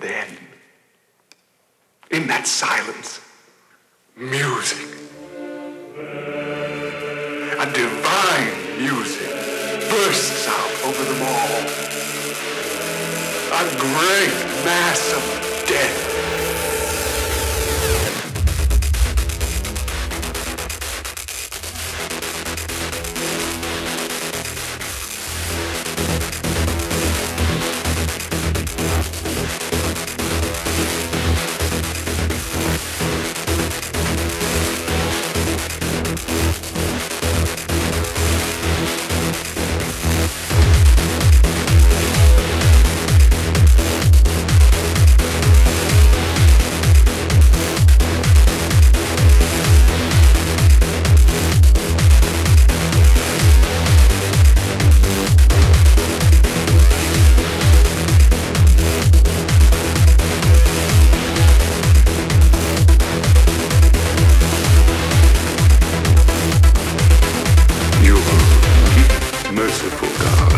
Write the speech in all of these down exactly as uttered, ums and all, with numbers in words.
then, in that silence, music, a divine music, bursts out over them all. A great mass of death. Merciful God.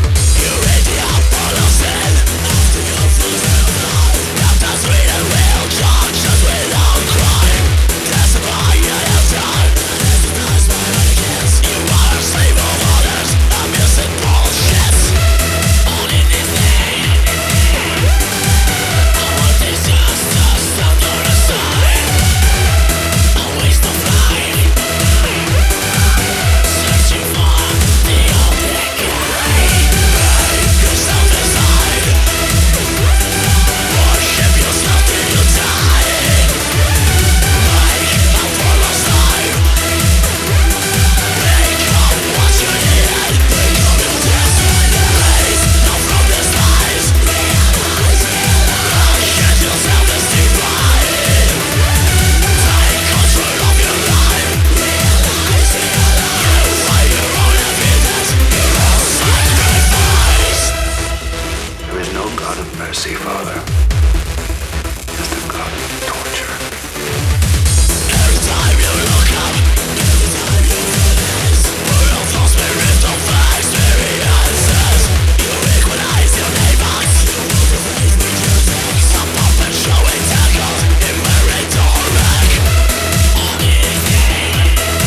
Mercy, Father, is the God of torture. Every time you look up, every time you release, world falls me ripped on fire experiences. You equalize your neighbors, you move your face with your sex. Some puppet showing tackled in merit or wreck. On his day,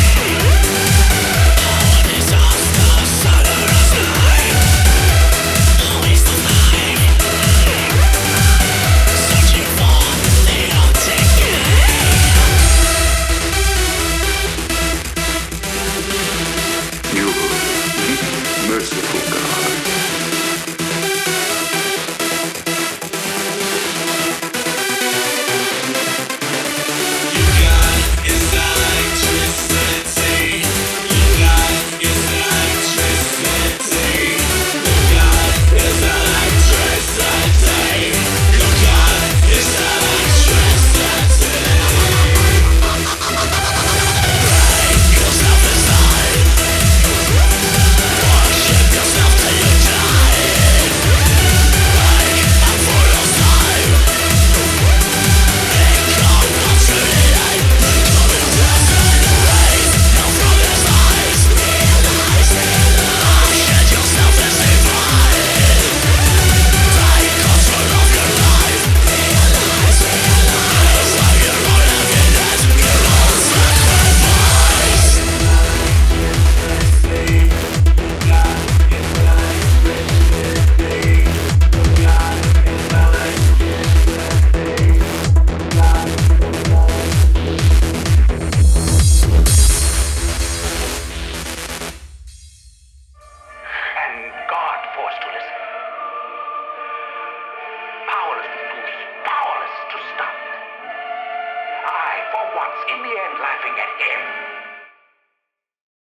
our disasters under us lie. Always the night. Searching for the You, merciful God. You got is electricity. You got is electricity. You got is electricity. You got is electricity. Break yourself inside. Worship yourself till you die. Like a full of time. Become consolidated. Become your destiny. Raise now from this eyes. Realize it. Shed yourself and stay fine. Take control of your life. Realize, realize. Like your own evidence. Your own sacrifice. And God forced to listen. Powerless to push, powerless to stop. I, for once, in the end, laughing at him.